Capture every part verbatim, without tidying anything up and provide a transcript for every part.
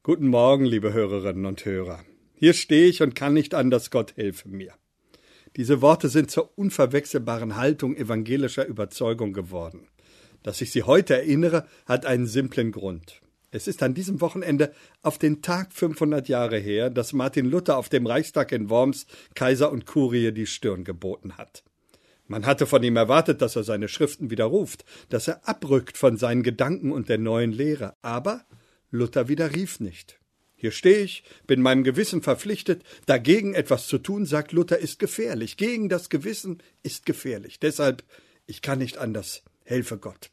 Guten Morgen, liebe Hörerinnen und Hörer. Hier stehe ich und kann nicht anders, Gott helfe mir. Diese Worte sind zur unverwechselbaren Haltung evangelischer Überzeugung geworden. Dass ich sie heute erinnere, hat einen simplen Grund. Es ist an diesem Wochenende auf den Tag fünfhundert Jahre her, dass Martin Luther auf dem Reichstag in Worms Kaiser und Kurie die Stirn geboten hat. Man hatte von ihm erwartet, dass er seine Schriften widerruft, dass er abrückt von seinen Gedanken und der neuen Lehre. Aber Luther widerrief nicht. Hier stehe ich, bin meinem Gewissen verpflichtet, dagegen etwas zu tun, sagt Luther, ist gefährlich. Gegen das Gewissen ist gefährlich. Deshalb, ich kann nicht anders, helfe Gott.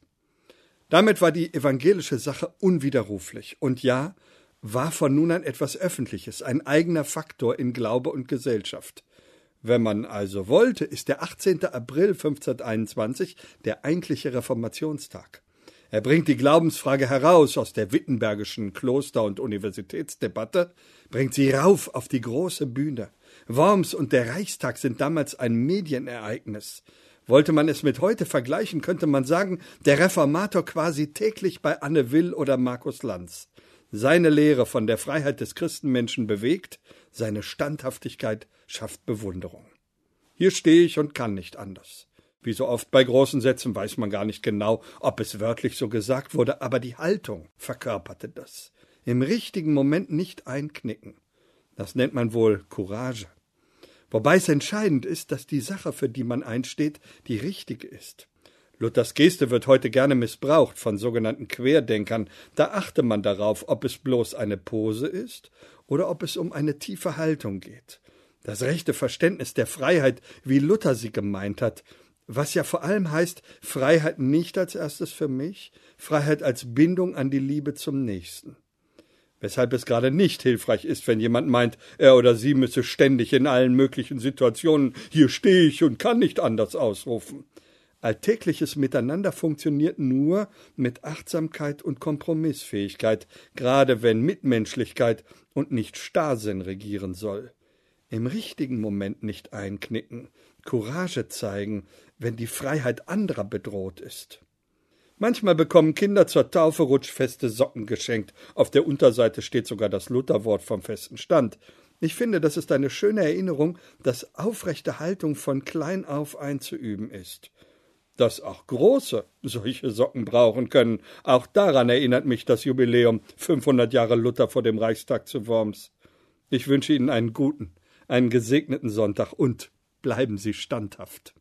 Damit war die evangelische Sache unwiderruflich und ja, war von nun an etwas Öffentliches, ein eigener Faktor in Glaube und Gesellschaft. Wenn man also wollte, ist der achtzehnte April fünfzehnhunderteinundzwanzig der eigentliche Reformationstag. Er bringt die Glaubensfrage heraus aus der wittenbergischen Kloster- und Universitätsdebatte, bringt sie rauf auf die große Bühne. Worms und der Reichstag sind damals ein Medienereignis. Wollte man es mit heute vergleichen, könnte man sagen, der Reformator quasi täglich bei Anne Will oder Markus Lanz. Seine Lehre von der Freiheit des Christenmenschen bewegt, seine Standhaftigkeit schafft Bewunderung. Hier stehe ich und kann nicht anders. Wie so oft bei großen Sätzen weiß man gar nicht genau, ob es wörtlich so gesagt wurde, aber die Haltung verkörperte das. Im richtigen Moment nicht einknicken. Das nennt man wohl Courage. Wobei es entscheidend ist, dass die Sache, für die man einsteht, die richtige ist. Luthers Geste wird heute gerne missbraucht von sogenannten Querdenkern. Da achte man darauf, ob es bloß eine Pose ist oder ob es um eine tiefe Haltung geht. Das rechte Verständnis der Freiheit, wie Luther sie gemeint hat, was ja vor allem heißt, Freiheit nicht als erstes für mich, Freiheit als Bindung an die Liebe zum Nächsten. Weshalb es gerade nicht hilfreich ist, wenn jemand meint, er oder sie müsse ständig in allen möglichen Situationen »hier stehe ich und kann nicht anders« ausrufen. Alltägliches Miteinander funktioniert nur mit Achtsamkeit und Kompromissfähigkeit, gerade wenn Mitmenschlichkeit und nicht Starrsinn regieren soll. Im richtigen Moment nicht einknicken, Courage zeigen, wenn die Freiheit anderer bedroht ist. Manchmal bekommen Kinder zur Taufe rutschfeste Socken geschenkt. Auf der Unterseite steht sogar das Lutherwort vom festen Stand. Ich finde, das ist eine schöne Erinnerung, dass aufrechte Haltung von klein auf einzuüben ist. Dass auch Große solche Socken brauchen können, auch daran erinnert mich das Jubiläum fünfhundert Jahre Luther vor dem Reichstag zu Worms. Ich wünsche Ihnen einen guten, einen gesegneten Sonntag und bleiben Sie standhaft.